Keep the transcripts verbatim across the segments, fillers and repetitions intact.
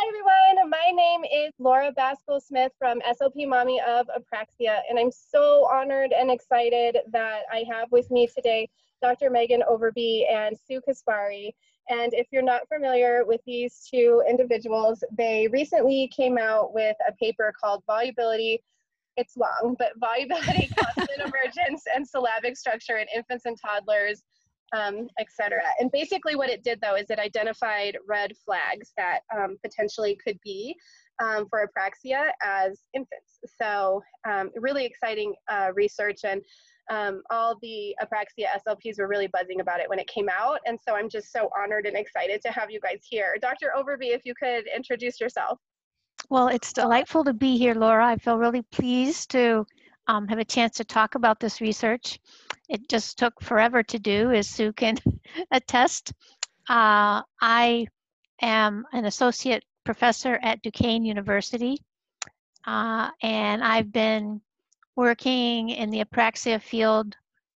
Hi, everyone. My name is Laura Baskell-Smith from S L P Mommy of Apraxia, and I'm so honored and excited that I have with me today Doctor Megan Overby and Sue Kaspari. And if you're not familiar with these two individuals, they recently came out with a paper called Volubility. It's long, but Volubility, Consonant Emergence, and Syllabic Structure in Infants and Toddlers, um, et cetera. And basically what it did, though, is it identified red flags that um, potentially could be um, for apraxia as infants. So um, really exciting uh, research, and um, all the apraxia S L Ps were really buzzing about it when it came out. And so I'm just so honored and excited to have you guys here. Doctor Overby, if you could introduce yourself. Well, it's delightful to be here, Laura. I feel really pleased to um, have a chance to talk about this research. It just took forever to do, as Sue can attest. Uh, I am an associate professor at Duquesne University, uh, and I've been working in the apraxia field,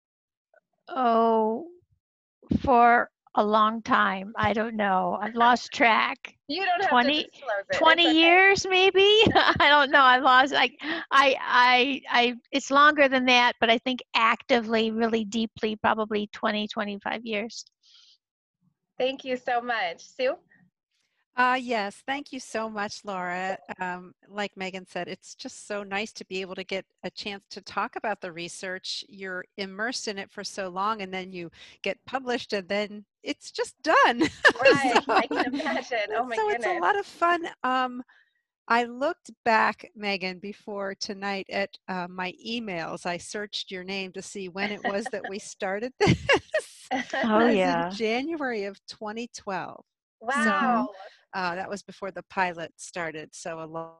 oh, for a long time. I don't know. I've lost track. You don't have twenty, to disclose it. twenty okay. years maybe. I don't know. I lost like I I I it's longer than that, but I think actively, really deeply, probably twenty, twenty-five years. Thank you so much. Sue? Uh, yes, thank you so much, Laura. Um, like Megan said, it's just so nice to be able to get a chance to talk about the research. You're immersed in it for so long, and then you get published, and then it's just done. Right, so, I can imagine. Oh my so goodness. it's a lot of fun. Um, I looked back, Megan, before tonight at uh, my emails. I searched your name to see when it was that we started this. Oh, it was yeah. in January of twenty twelve. Wow. So, uh, that was before the pilot started, so a lot.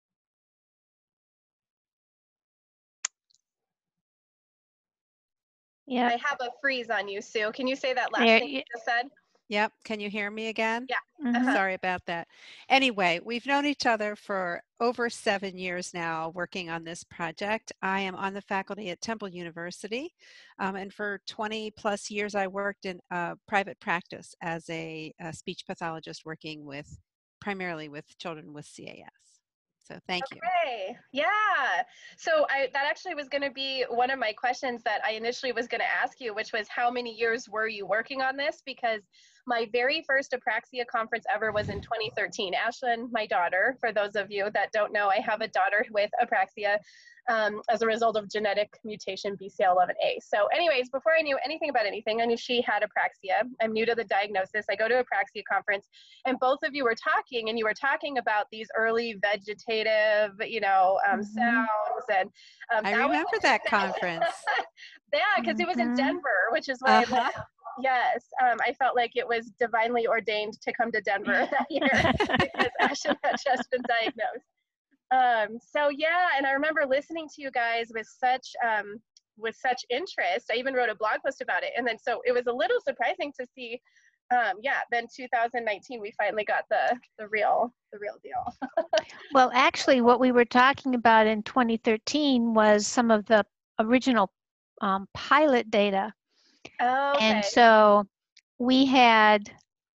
Yeah. I have a freeze on you, Sue. Can you say that last There, thing you just said? Yep. Can you hear me again? Yeah. mm-hmm. Sorry about that. Anyway, we've known each other for over seven years now working on this project. I am on the faculty at Temple University, um, and for twenty plus years I worked in uh, private practice as a, a speech pathologist working with primarily with children with C A S. So thank you. Okay, yeah. So I, that actually was going to be one of my questions that I initially was going to ask you, which was how many years were you working on this? Because my very first apraxia conference ever was in twenty thirteen. Ashlyn, my daughter, for those of you that don't know, I have a daughter with apraxia um, as a result of genetic mutation B C L eleven A. So anyways, before I knew anything about anything, I knew she had apraxia. I'm new to the diagnosis. I go to a apraxia conference, and both of you were talking, and you were talking about these early vegetative, you know, um, Mm-hmm. sounds. And um, I that remember was, that conference. yeah, because mm-hmm. it was in Denver, which is where uh-huh. I live. Yes, um, I felt like it was divinely ordained to come to Denver that year because Ashlyn had just been diagnosed. Um, so yeah, and I remember listening to you guys with such um, with such interest. I even wrote a blog post about it, and then so it was a little surprising to see. Um, yeah, then two thousand nineteen we finally got the the real the real deal. Well, actually, what we were talking about in twenty thirteen was some of the original um, pilot data. Oh, okay. And so we had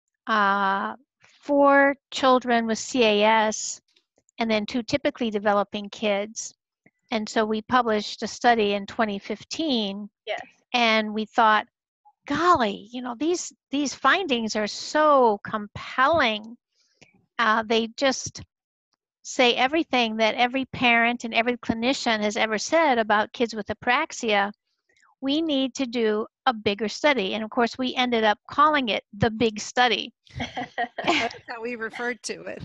uh, four children with C A S and then two typically developing kids. And so we published a study in twenty fifteen. Yes. And we thought, golly, you know, these, these findings are so compelling. Uh, they just say everything that every parent and every clinician has ever said about kids with apraxia. We need to do a bigger study. And of course, we ended up calling it the big study. That's how we referred to it.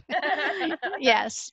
Yes.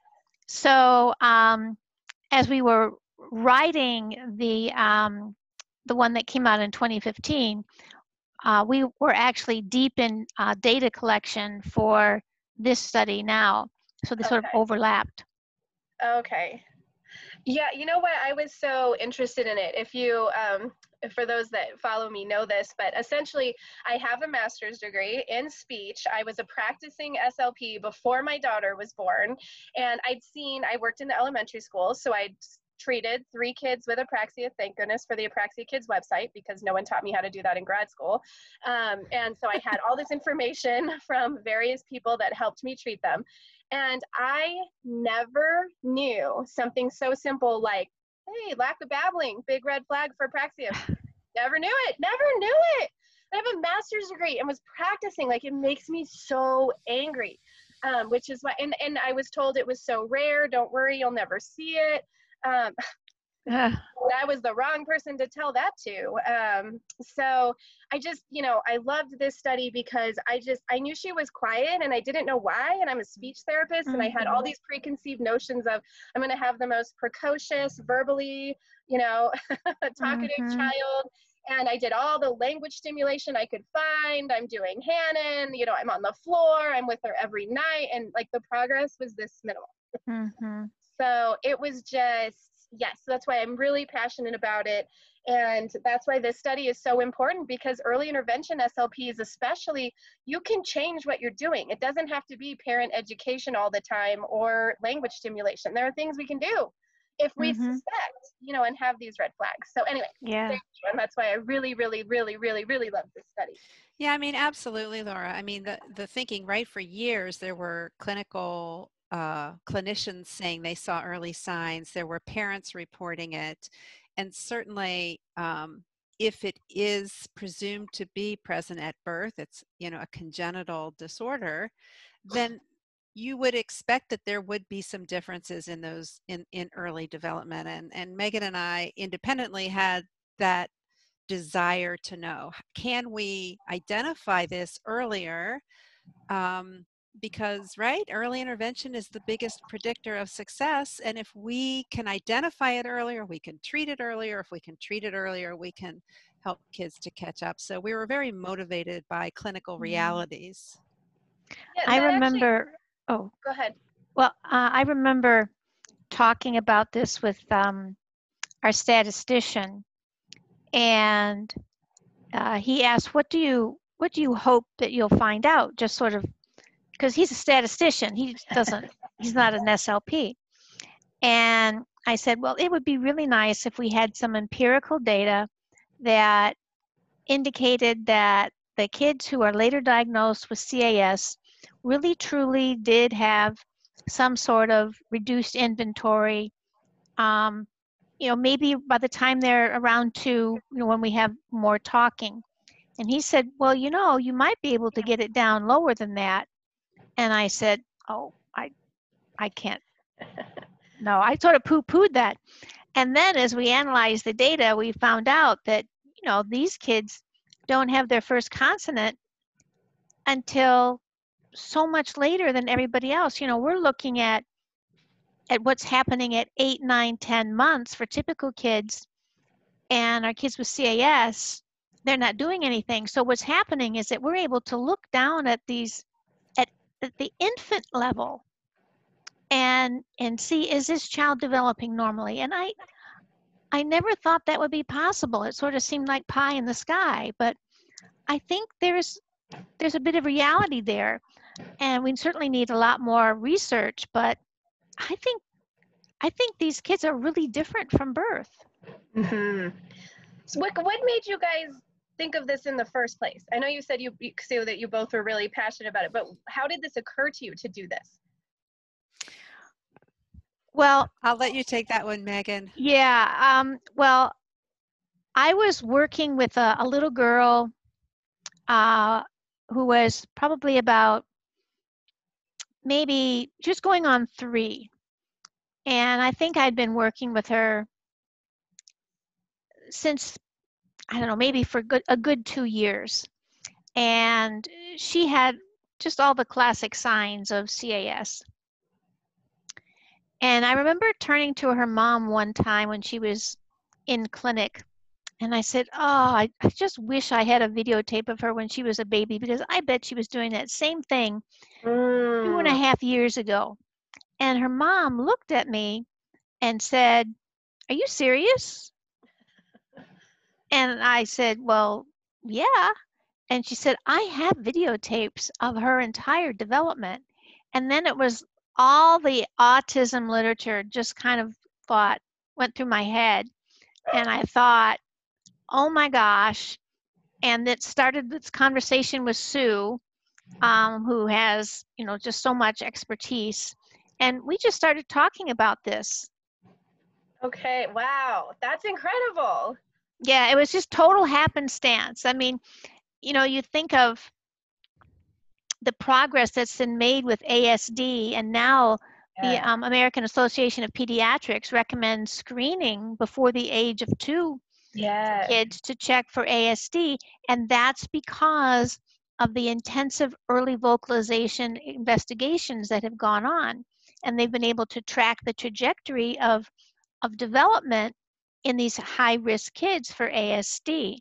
So um, as we were writing the, um, the one that came out in twenty fifteen, uh, we were actually deep in uh, data collection for this study now. So they Okay. sort of overlapped. Okay. Yeah, you know what? I was so interested in it. If you, um, for those that follow me know this, but essentially I have a master's degree in speech. I was a practicing S L P before my daughter was born, and I'd seen, I worked in the elementary school, so I'd treated three kids with apraxia, thank goodness for the Apraxia Kids website, because no one taught me how to do that in grad school. Um, and so I had all this information from various people that helped me treat them. And I never knew something so simple like, hey, lack of babbling, big red flag for apraxia. Never knew it, never knew it. I have a master's degree and was practicing. Like, it makes me so angry, um, which is why, and, and I was told it was so rare. Don't worry, you'll never see it. Um, Uh, I was the wrong person to tell that to. Um, so I just, you know, I loved this study because I just, I knew she was quiet and I didn't know why. And I'm a speech therapist and I had all these preconceived notions of, I'm going to have the most precocious, verbally, you know, talkative Mhm. child. And I did all the language stimulation I could find. I'm doing Hanen, you know, I'm on the floor, I'm with her every night. And like the progress was this minimal. Mhm. So it was just, yes, that's why I'm really passionate about it. And that's why this study is so important, because early intervention S L Ps especially, you can change what you're doing. It doesn't have to be parent education all the time or language stimulation. There are things we can do if we Mhm. suspect, you know, and have these red flags. So anyway, Yeah. thank you. And that's why I really, really, really, really, really love this study. Yeah, I mean, absolutely, Laura. I mean, the, the thinking, right, for years, there were clinical uh, clinicians saying they saw early signs. There were parents reporting it. And certainly, um, if it is presumed to be present at birth, it's, you know, a congenital disorder, then you would expect that there would be some differences in those in, in early development. And, and Megan and I independently had that desire to know, can we identify this earlier? Um, because, right, early intervention is the biggest predictor of success. And if we can identify it earlier, we can treat it earlier. If we can treat it earlier, we can help kids to catch up. So we were very motivated by clinical realities. Yeah, I that actually, remember, oh, go ahead. well, uh, I remember talking about this with um, our statistician, and uh, he asked, "What do you, what do you hope that you'll find out?" Just sort of, because he's a statistician, he doesn't, he's not an S L P. And I said, "Well, it would be really nice if we had some empirical data that indicated that the kids who are later diagnosed with C A S really truly did have some sort of reduced inventory. Um, you know, maybe by the time they're around two, you know, when we have more talking." And he said, "Well, you know, you might be able to get it down lower than that." And I said, "Oh, I, I can't." No, I sort of poo-pooed that. And then as we analyzed the data, we found out that, you know, these kids don't have their first consonant until so much later than everybody else. You know, we're looking at at what's happening at eight, nine, ten months for typical kids, and our kids with C A S, they're not doing anything. So what's happening is that we're able to look down at these at, at the infant level and and see, is this child developing normally? And I I never thought that would be possible. It sort of seemed like pie in the sky, but I think there's there's a bit of reality there, and we certainly need a lot more research. But I think I think these kids are really different from birth. Mm-hmm. So what, what made you guys think of this in the first place? I know you said you, you so that you both were really passionate about it, but how did this occur to you to do this? Well, I'll let you take that one, Megan. yeah. Um, well, I was working with a, a little girl uh, who was probably about maybe just going on three. And I think I'd been working with her since, I don't know, maybe for good, a good two years. And she had just all the classic signs of C A S. And I remember turning to her mom one time when she was in clinic, and I said, "Oh, I, I just wish I had a videotape of her when she was a baby, because I bet she was doing that same thing two and a Mm. half years ago." And her mom looked at me and said, "Are you serious?" And I said, "Well, yeah." And she said, "I have videotapes of her entire development." And then it was all the autism literature just kind of thought, went through my head. And I thought, oh my gosh. And it started this conversation with Sue. um, who has, you know, just so much expertise. And we just started talking about this. Okay, wow, that's incredible. Yeah, it was just total happenstance. I mean, you know, you think of the progress that's been made with A S D, and now the Yeah. um, American Association of Pediatrics recommends screening before the age of two for Yeah. kids to check for A S D, and that's because of the intensive early vocalization investigations that have gone on, and they've been able to track the trajectory of of development in these high-risk kids for A S D.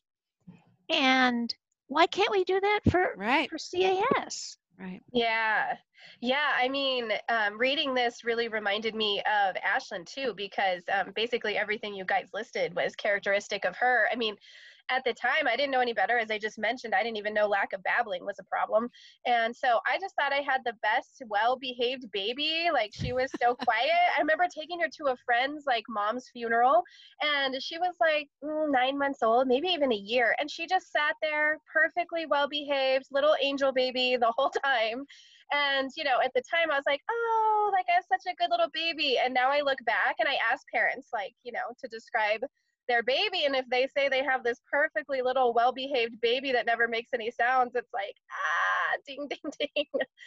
And why can't we do that for Right. for C A S? Right. Yeah. Yeah. I mean, um, reading this really reminded me of Ashlyn too, because um, basically everything you guys listed was characteristic of her. I mean, at the time, I didn't know any better. As I just mentioned, I didn't even know lack of babbling was a problem. And so I just thought I had the best, well behaved baby. Like, she was so quiet. I remember taking her to a friend's, like, mom's funeral, and she was like mm, nine months old, maybe even a year. And she just sat there, perfectly well behaved, little angel baby the whole time. And, you know, at the time I was like, oh, like, I have such a good little baby. And now I look back and I ask parents, like, you know, to describe their baby, and if they say they have this perfectly little well-behaved baby that never makes any sounds, it's like, ah, ding ding ding.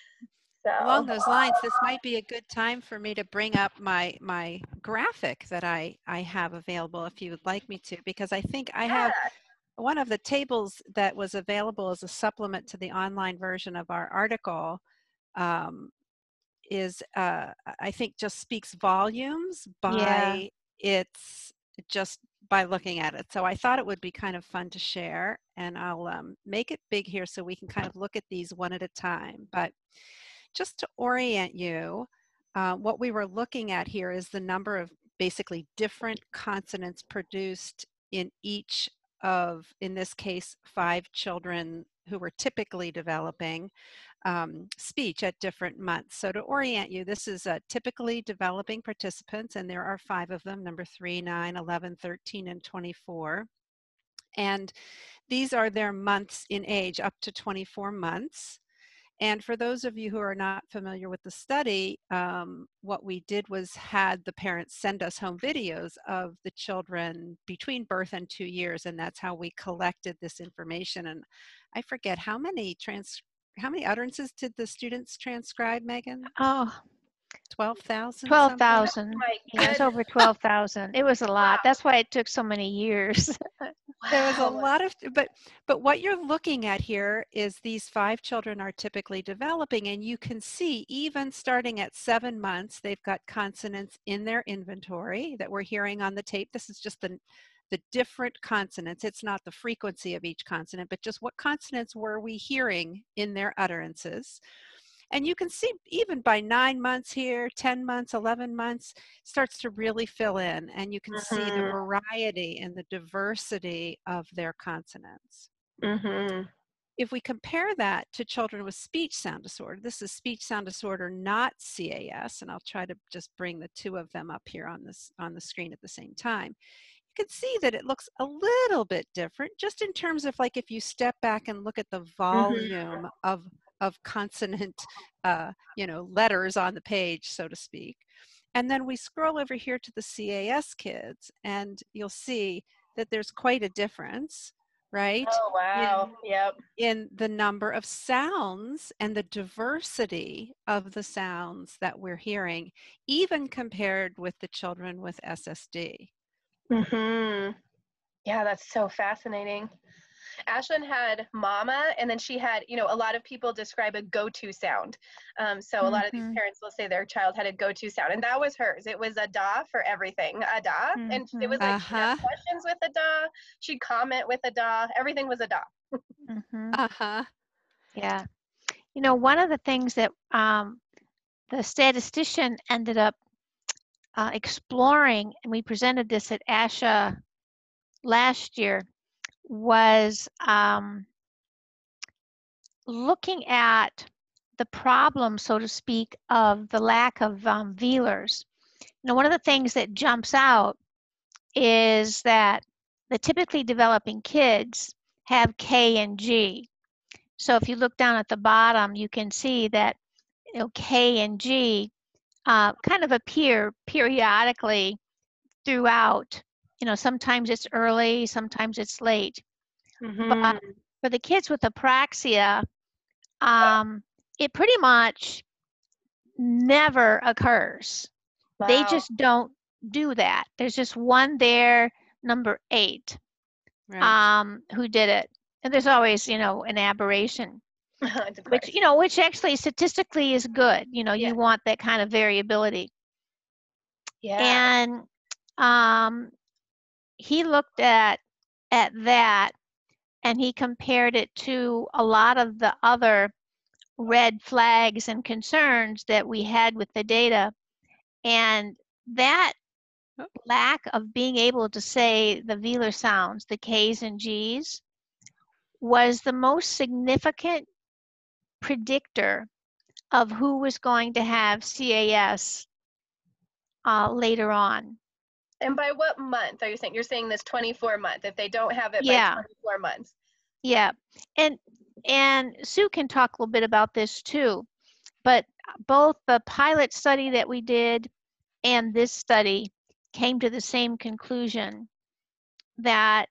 So Along those lines, this might be a good time for me to bring up my my graphic that I I have available if you would like me to, because I think I have yeah. one of the tables that was available as a supplement to the online version of our article. Um, is uh, I think just speaks volumes Yeah. by its just by looking at it. So I thought it would be kind of fun to share, and I'll um, make it big here so we can kind of look at these one at a time. But just to orient you, uh, what we were looking at here is the number of basically different consonants produced in each of, in this case, five children who were typically developing um, speech at different months. So to orient you, this is uh, typically developing participants, and there are five of them, number three, nine, eleven, thirteen, and twenty-four. And these are their months in age, up to twenty-four months. And for those of you who are not familiar with the study, um, what we did was had the parents send us home videos of the children between birth and two years, and that's how we collected this information. And I forget how many trans how many utterances did the students transcribe, Megan? Oh, twelve thousand twelve something? thousand. My Yeah, it's goodness. over twelve thousand. It was a lot. Wow. That's why it took so many years. There was a Wow. lot of, but but what you're looking at here is these five children are typically developing, and you can see even starting at seven months, they've got consonants in their inventory that we're hearing on the tape. This is just the the different consonants. It's not the frequency of each consonant, but just what consonants were we hearing in their utterances. And you can see even by nine months here, ten months, eleven months, starts to really fill in, and you can see the Mhm. variety and the diversity of their consonants. Mhm. If we compare that to children with speech sound disorder, this is speech sound disorder, not C A S, and I'll try to just bring the two of them up here on this on the screen at the same time. You can see that it looks a little bit different, just in terms of, like, if you step back and look at the Mhm. volume of of consonant, uh, you know, letters on the page, so to speak. And then we scroll over here to the C A S kids, and you'll see that there's quite a difference, right? Oh wow. In Yep. in the number of sounds and the diversity of the sounds that we're hearing, even compared with the children with S S D. Mhm. Yeah, that's so fascinating. Ashlyn had mama, and then she had, you know, a lot of people describe a go-to sound. Um, so a lot of these Mm-hmm. parents will say their child had a go-to sound, and that was hers. It was a da for everything, a da. And it Mm-hmm. was like she'd Uh-huh. ask questions with a da, she'd comment with a da, everything was a da. Mm-hmm. Uh-huh. Yeah. You know, one of the things that um, the statistician ended up uh, exploring, and we presented this at ASHA last year, was um, looking at the problem, so to speak, of the lack of um, velars. You know, one of the things that jumps out is that the typically developing kids have K and G. So if you look down at the bottom, you can see that, you know, K and G uh, kind of appear periodically throughout. You know, sometimes it's early, sometimes it's late. Mm-hmm. But for the kids with apraxia, um, it pretty much never occurs. Wow. They just don't do that. There's just one there, number eight, Right. um, who did it. And there's always, you know, an aberration, Of which, course. you know, which actually statistically is good. You know, Yeah. you want that kind of variability. Yeah. And um, he looked at at that and he compared it to a lot of the other red flags and concerns that we had with the data. And that Oh. lack of being able to say the velar sounds, the K's and G's, was the most significant predictor of who was going to have C A S uh, later on. And by what month are you saying? You're saying this twenty-four month, if they don't have it Yeah. by twenty-four months. Yeah. And and Sue can talk a little bit about this too. But both the pilot study that we did and this study came to the same conclusion, that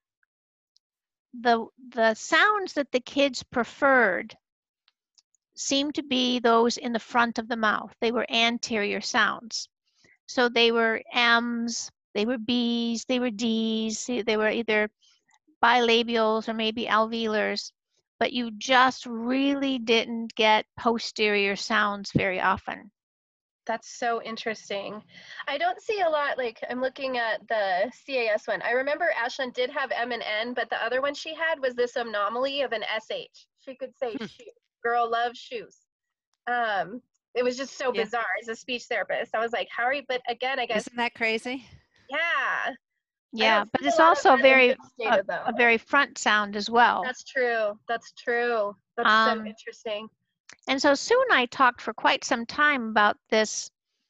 the the sounds that the kids preferred seemed to be those in the front of the mouth. They were anterior sounds. So they were M's, they were B's, they were D's, they were either bilabials or maybe alveolars, but you just really didn't get posterior sounds very often. That's so interesting. I don't see a lot, like I'm looking at the C A S one. I remember Ashlyn did have M and N, but the other one she had was this anomaly of an S H. She could say Hmm. shoe. Girl loves shoes. Um, it was just so Yeah. bizarre as a speech therapist. I was like, how are you? But again, I guess, Isn't that crazy? yeah. Yeah, but see it's a lot of also that in very this data, a, though. a very front sound as well. That's true. That's true. That's Um, so interesting. And so Sue and I talked for quite some time about this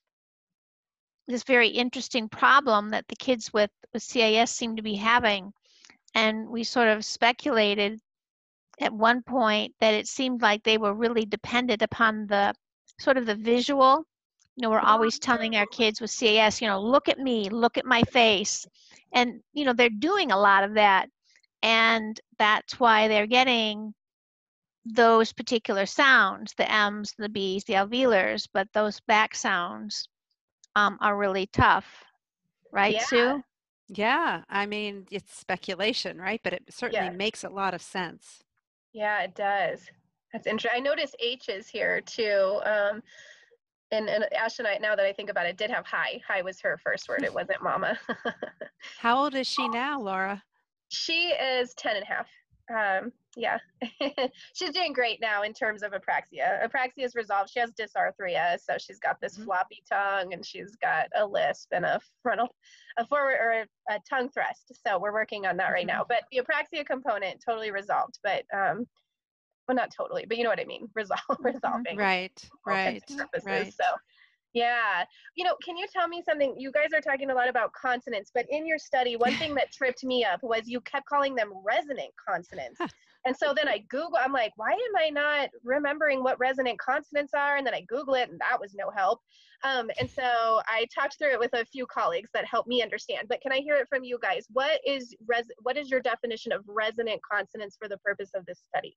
this very interesting problem that the kids with, with C A S seem to be having. And we sort of speculated at one point that it seemed like they were really dependent upon the sort of the visual. You know, we're always telling our kids with C A S, you know, look at me, look at my face. And, you know, they're doing a lot of that. And that's why they're getting those particular sounds, the M's, the B's, the alveolars, but those back sounds um, are really tough. Right, Yeah. Sue? Yeah, I mean, it's speculation, right? But it certainly Yeah. makes a lot of sense. Yeah, it does. That's interesting. I noticed H's here too. Um, and, and Ash and I, now that I think about it, did have hi. Hi was her first word. It wasn't mama. How old is she now, Laura? She is ten and a half. Um, yeah, she's doing great now in terms of apraxia. Apraxia is resolved. She has dysarthria, so she's got this Mhm. floppy tongue, and she's got a lisp and a frontal, a forward or a, a tongue thrust. So we're working on that right Mhm. now. But the apraxia component totally resolved. But um, well, not totally, but you know what I mean. Resolve, resolving Right, all right, intents and purposes. right. So. Yeah. You know, can you tell me something? You guys are talking a lot about consonants, but in your study, one thing that tripped me up was you kept calling them resonant consonants. And so then I Google, I'm like, why am I not remembering what resonant consonants are? And then I Google it and that was no help. Um, and so I talked through it with a few colleagues that helped me understand, but can I hear it from you guys? What is res what is your definition of resonant consonants for the purpose of this study?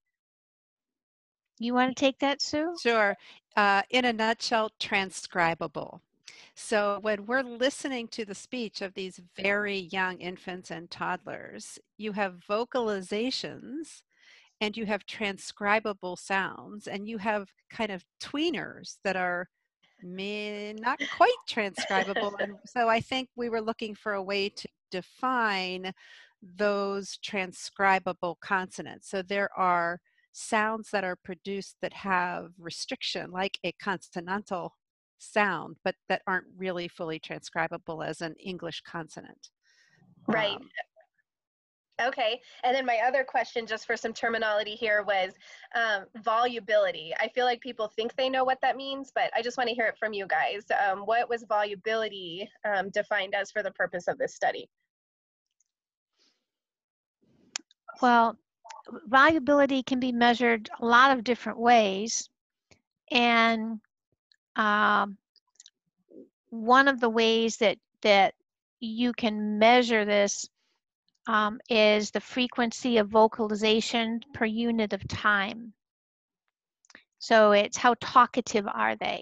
You want to take that, Sue? Sure. Uh, in a nutshell, transcribable. So when we're listening to the speech of these very young infants and toddlers, you have vocalizations and you have transcribable sounds and you have kind of tweeners that are may not quite transcribable. And so I think we were looking for a way to define those transcribable consonants. So there are sounds that are produced that have restriction, like a consonantal sound, but that aren't really fully transcribable as an English consonant. Right. Um, Okay, and then my other question, just for some terminology here, was um, volubility. I feel like people think they know what that means, but I just want to hear it from you guys. Um, what was volubility um, defined as for the purpose of this study? Well, valuability can be measured a lot of different ways. And um, one of the ways that, that you can measure this um, is the frequency of vocalization per unit of time. So it's how talkative are they?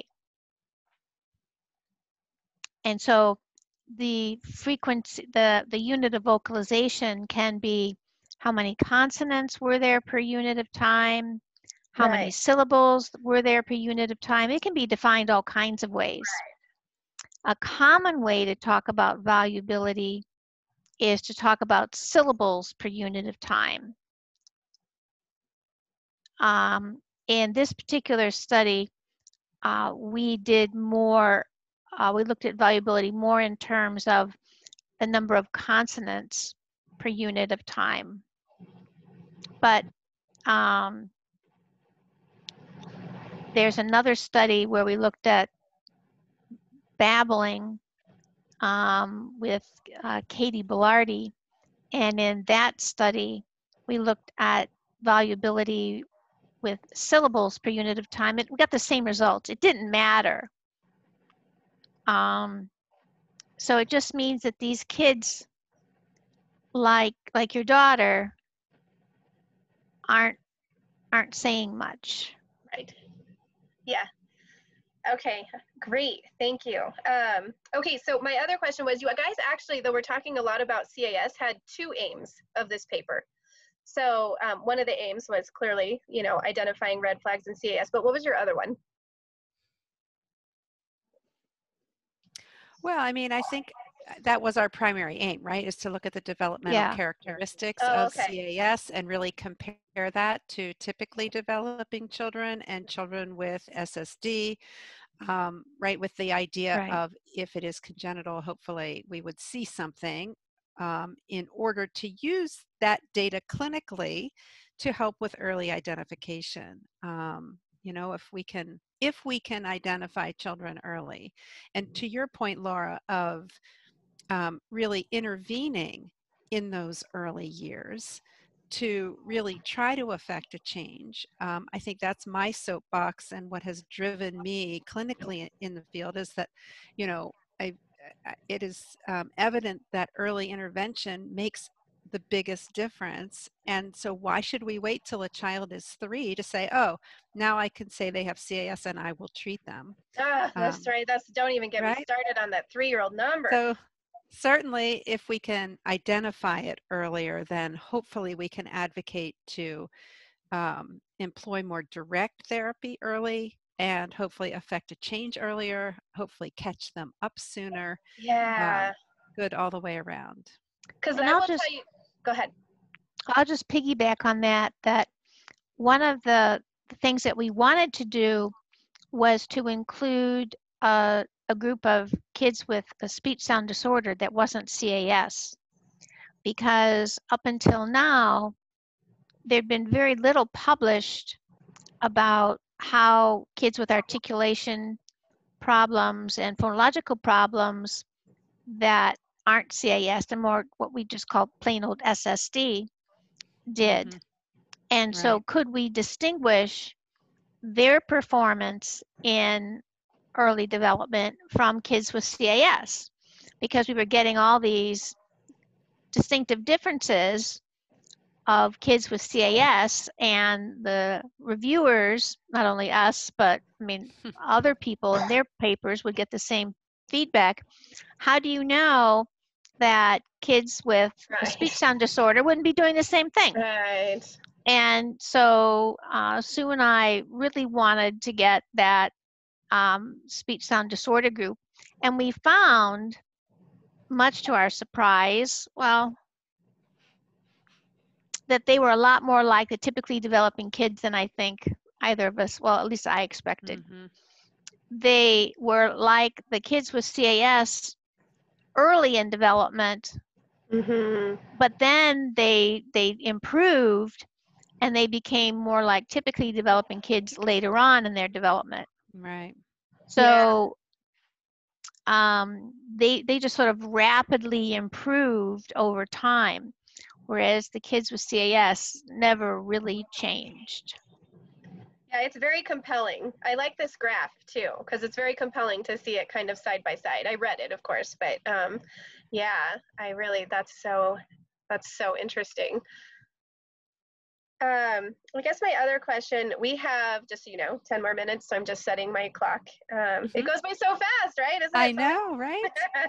And so the frequency, the, the unit of vocalization can be how many consonants were there per unit of time, how many Right. syllables were there per unit of time. It can be defined all kinds of ways. A common way to talk about valuability is to talk about syllables per unit of time. Um, in this particular study, uh, we did more, uh, we looked at valuability more in terms of the number of consonants per unit of time. But um, there's another study where we looked at babbling um, with uh, Katie Bellardi. And in that study, we looked at valuability with syllables per unit of time. It, we got the same results. It didn't matter. Um, so it just means that these kids, like like your daughter, aren't aren't saying much. Right. Yeah. Okay, great. Thank you. Um, okay, so my other question was, you guys actually, though we're talking a lot about C A S, had two aims of this paper. So um, one of the aims was clearly, you know, identifying red flags in C A S, but what was your other one? Well, I mean, I think that was our primary aim, right? Is to look at the developmental Yeah. characteristics Oh, of okay. C A S and really compare that to typically developing children and children with S S D, um, right? With the idea Right. of if it is congenital, hopefully we would see something um, in order to use that data clinically to help with early identification. Um, you know, if we can, if we can identify children early. And to your point, Laura, of um, really intervening in those early years to really try to affect a change. Um, I think that's my soapbox, and what has driven me clinically in the field is that, you know, I, it is um, evident that early intervention makes the biggest difference. And so why should we wait till a child is three to say, oh, now I can say they have C A S and I will treat them. Ah, that's Um, right. That's, don't even get right? me started on that three-year-old number. So certainly if we can identify it earlier, then hopefully we can advocate to um, employ more direct therapy early and hopefully affect a change earlier, hopefully catch them up sooner. Yeah. Um, good all the way around. Because And I I'll will just, tell you, go ahead. I'll just piggyback on that, that one of the things that we wanted to do was to include a, a group of kids with a speech sound disorder that wasn't C A S. Because up until now, there'd been very little published about how kids with articulation problems and phonological problems that aren't C A S, and more what we just call plain old S S D, did. Mm-hmm. And so Right. could we distinguish their performance in early development from kids with C A S? Because we were getting all these distinctive differences of kids with C A S, and the reviewers, not only us, but I mean, other people in their papers would get the same feedback. How do you know that kids with a Right. speech sound disorder wouldn't be doing the same thing? Right. And so uh, Sue and I really wanted to get that um, speech sound disorder group. And we found, much to our surprise, well, that they were a lot more like the typically developing kids than I think either of us, well, at least I expected. Mm-hmm. They were like the kids with C A S early in development, Mm-hmm. but then they they improved and they became more like typically developing kids later on in their development. Right. So um, they they just sort of rapidly improved over time. whereas the kids with C A S never really changed. Yeah, it's very compelling. I like this graph too, because it's very compelling to see it kind of side by side. I read it, of course, but um, yeah, I really, that's so, that's so interesting. Um, I guess my other question, we have, just so you know, ten more minutes, so I'm just setting my clock. Um, Mm-hmm. It goes by so fast, right? Isn't I it know, right?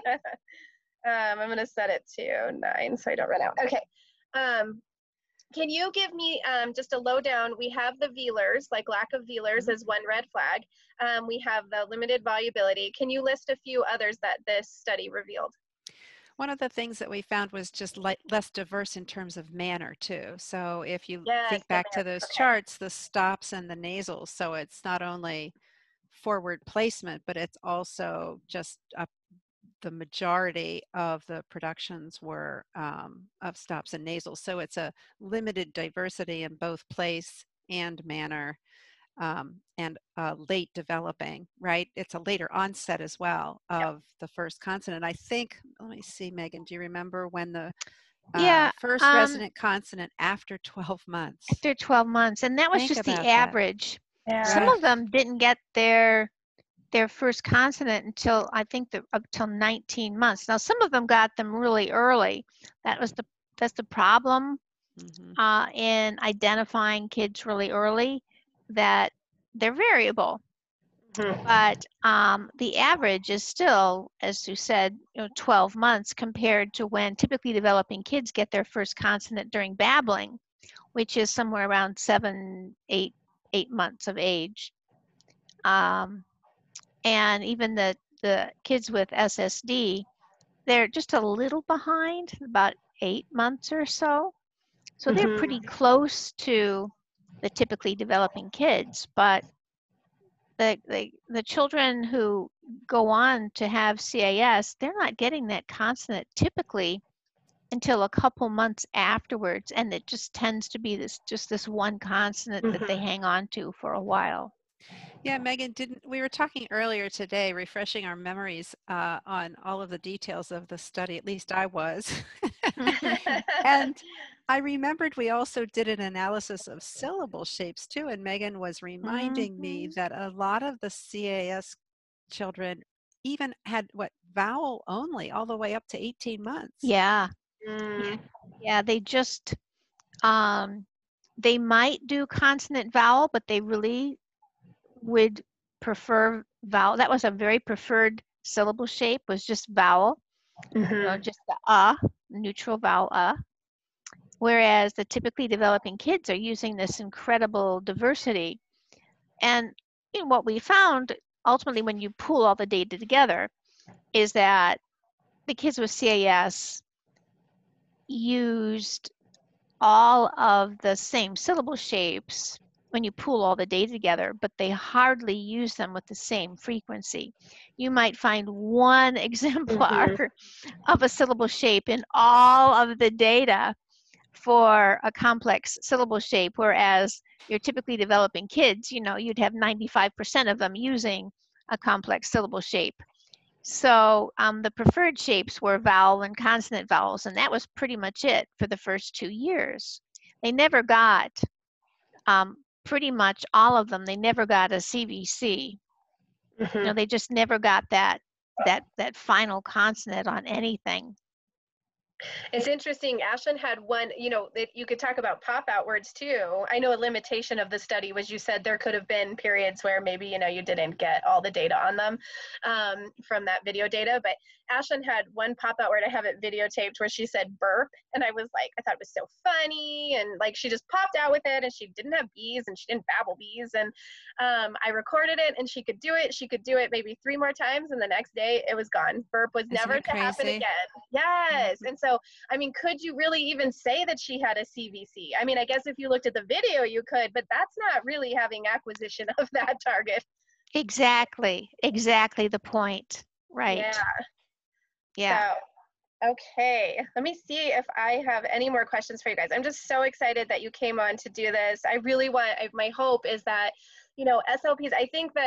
um, I'm going to set it to nine so I don't run out. Okay. Um, can you give me um, just a lowdown? We have the velars, like lack of velars Mm-hmm. is one red flag. Um, we have the limited volubility. Can you list a few others that this study revealed? One of the things that we found was just le less diverse in terms of manner too. So if you Yes, think the back to manner. those Okay. charts, the stops and the nasals, so it's not only forward placement, but it's also just a, the majority of the productions were um, of stops and nasals. So it's a limited diversity in both place and manner. Um, and uh, late developing, right? It's a later onset as well of the first consonant. I think, let me see, Megan, do you remember when the uh, Yeah, first um, resonant consonant after twelve months? After twelve months, and that was Think just the about average. Yeah. Some Right. of them didn't get their their first consonant until I think the, up till nineteen months. Now some of them got them really early. That was the that's the problem Mm-hmm. uh, in identifying kids really early, that they're variable. Mhm. But um, the average is still, as Sue said, you know, twelve months compared to when typically developing kids get their first consonant during babbling, which is somewhere around seven, eight, eight months of age. Um, and even the, the kids with S S D, they're just a little behind, about eight months or so. So they're Mhm. pretty close to the typically developing kids, but the, the, the children who go on to have C A S, they're not getting that consonant typically until a couple months afterwards, and it just tends to be this just this one consonant mm-hmm. that they hang on to for a while. Yeah, Megan, didn't we were talking earlier today, refreshing our memories uh, on all of the details of the study, at least I was. And I remembered we also did an analysis of syllable shapes too, and Megan was reminding mm-hmm. me that a lot of the C A S children even had what vowel only all the way up to eighteen months. Yeah. Mm. Yeah, they just um they might do consonant vowel, but they really would prefer vowel. That was a very preferred syllable shape, was just vowel. Mm-hmm. You know, just the uh, neutral vowel uh. Whereas the typically developing kids are using this incredible diversity. And you know, what we found ultimately when you pool all the data together is that the kids with C A S used all of the same syllable shapes when you pool all the data together, but they hardly use them with the same frequency. You might find one exemplar mm-hmm. of a syllable shape in all of the data for a complex syllable shape, whereas you're typically developing kids, you know, you'd have ninety-five percent of them using a complex syllable shape. So um, the preferred shapes were vowel and consonant vowels, and that was pretty much it for the first two years. They never got, um, pretty much all of them, they never got a C V C. Mm-hmm. You know, they just never got that, that, that final consonant on anything. It's interesting. Ashlyn had one, you know, that you could talk about pop-out words too. I know a limitation of the study was you said there could have been periods where maybe, you know, you didn't get all the data on them um, from that video data, but Ashlyn had one pop-out word, I have it videotaped, where she said burp, and I was like, I thought it was so funny, and like she just popped out with it, and she didn't have B's, and she didn't babble B's, and um, I recorded it, and she could do it. She could do it maybe three more times, and the next day it was gone. Burp was Isn't never to happen again. Yes, mm-hmm. And so, I mean, could you really even say that she had a C V C? I mean, I guess if you looked at the video, you could, but that's not really having acquisition of that target. Exactly, exactly the point, right? Yeah. Yeah. So, okay, let me see if I have any more questions for you guys. I'm just so excited that you came on to do this. I really want, I, my hope is that, you know, S L Ps, I think that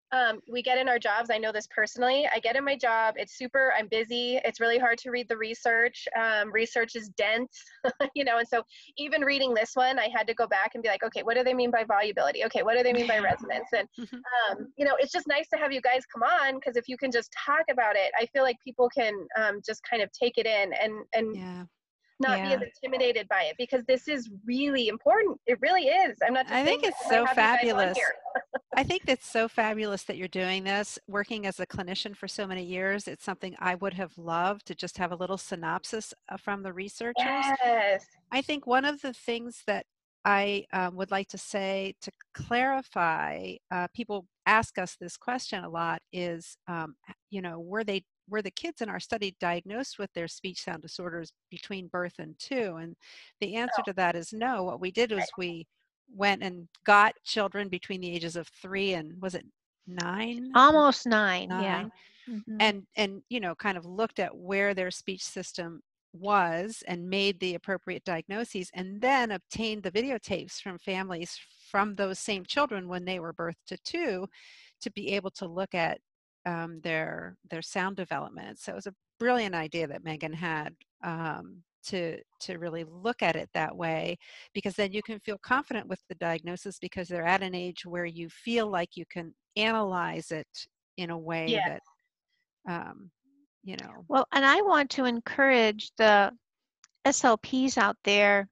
Um, we get in our jobs. I know this personally. I get in my job. It's super, I'm busy. It's really hard to read the research. Um, research is dense, you know, and so even reading this one, I had to go back and be like, okay, what do they mean by volubility? Okay, what do they mean by resonance? And, um, you know, it's just nice to have you guys come on, because if you can just talk about it, I feel like people can um, just kind of take it in and, and Yeah. not Yeah. be as intimidated by it, because this is really important. It really is. I'm not just I saying think that it's 'cause I so have you guys on fabulous. here. I think that's so fabulous that you're doing this, working as a clinician for so many years. It's something I would have loved to just have a little synopsis uh, from the researchers. Yes. I think one of the things that I um, would like to say to clarify, uh, people ask us this question a lot is, um, you know, were they were the kids in our study diagnosed with their speech sound disorders between birth and two? And the answer to that is no. What we did was we went and got children between the ages of three and was it nine? Almost nine. Yeah. Nine. Mhm. And and you know, kind of looked at where their speech system was and made the appropriate diagnoses, and then obtained the videotapes from families from those same children when they were birthed to two, to be able to look at um, their their sound development. So it was a brilliant idea that Megan had, um, to to really look at it that way, because then you can feel confident with the diagnosis, because they're at an age where you feel like you can analyze it in a way Yeah. that um, you know. Well, and I want to encourage the S L Ps out there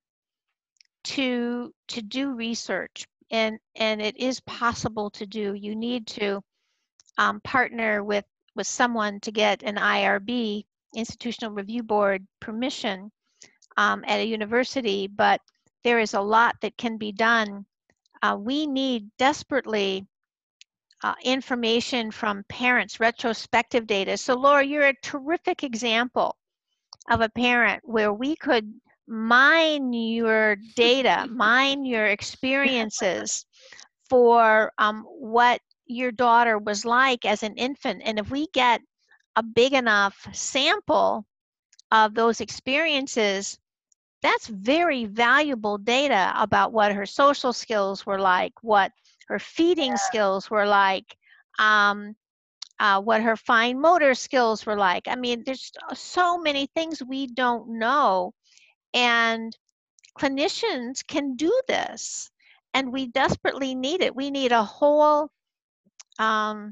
to to do research, and and it is possible to do. You need to um, partner with with someone to get an I R B, Institutional Review Board, permission um, at a university, but there is a lot that can be done. Uh, we need desperately uh, information from parents, retrospective data. So Laura, you're a terrific example of a parent where we could mine your data, mine your experiences for um, what your daughter was like as an infant. And if we get a big enough sample of those experiences, that's very valuable data about what her social skills were like, what her feeding skills were like, um, uh, what her fine motor skills were like. I mean, there's so many things we don't know, and clinicians can do this, and we desperately need it. We need a whole um,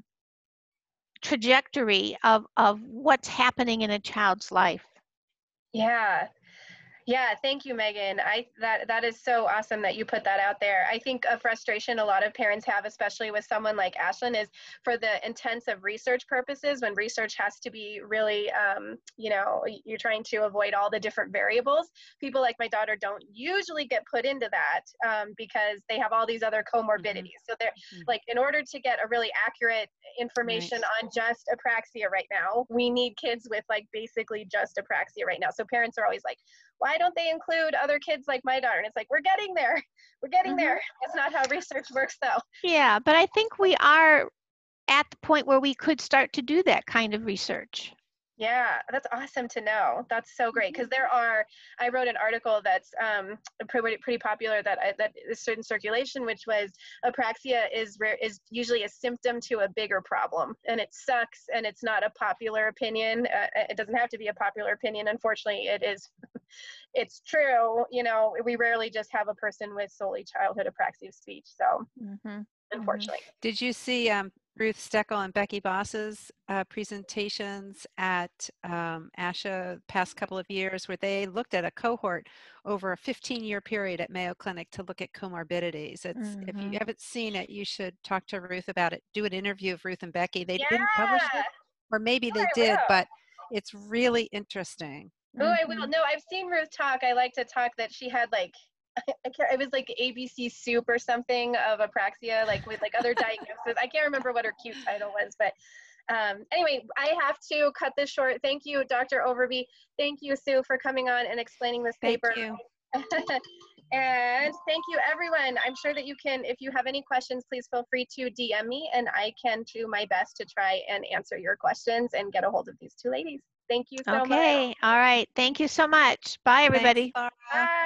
trajectory of, of what's happening in a child's life. Yeah. Yeah, thank you, Megan. I that that is so awesome that you put that out there. I think a frustration a lot of parents have, especially with someone like Ashlyn, is for the intents of research purposes, when research has to be really, um, you know, you're trying to avoid all the different variables. People like my daughter don't usually get put into that um, because they have all these other comorbidities. Mm-hmm. So they're Mm-hmm. like, in order to get a really accurate information Right. on just apraxia right now, we need kids with like basically just apraxia right now. So parents are always like, why don't they include other kids like my daughter? And it's like, we're getting there. We're getting Mm-hmm. there. That's not how research works, though. Yeah, but I think we are at the point where we could start to do that kind of research. Yeah, that's awesome to know. That's so great, because there are, I wrote an article that's um, pretty, pretty popular that I, that is in circulation, which was apraxia is rare, is usually a symptom to a bigger problem, and it sucks, and it's not a popular opinion. Uh, it doesn't have to be a popular opinion. Unfortunately, it is. It's true. You know, we rarely just have a person with solely childhood apraxia speech. So, Mm-hmm. unfortunately. Did you see um, Ruth Steckel and Becky Boss's uh, presentations at um, ASHA past couple of years, where they looked at a cohort over a fifteen year period at Mayo Clinic to look at comorbidities? It's, Mm-hmm. if you haven't seen it, you should talk to Ruth about it. Do an interview of Ruth and Becky. They Yeah. didn't publish it, or maybe Oh, they I did, will. but it's really interesting. Oh, I Mm-hmm. will. No, I've seen Ruth talk. I like to talk that she had like, I can't, it was like A B C soup or something of apraxia, like with like other diagnoses. I can't remember what her cute title was, but um, anyway, I have to cut this short. Thank you, Doctor Overby. Thank you, Sue, for coming on and explaining this Thank paper. you. And thank you, everyone. I'm sure that you can, if you have any questions, please feel free to D M me, and I can do my best to try and answer your questions and get a hold of these two ladies. Thank you so much. Okay. All right. Thank you so much. Bye, everybody. Thanks, Laura. Bye.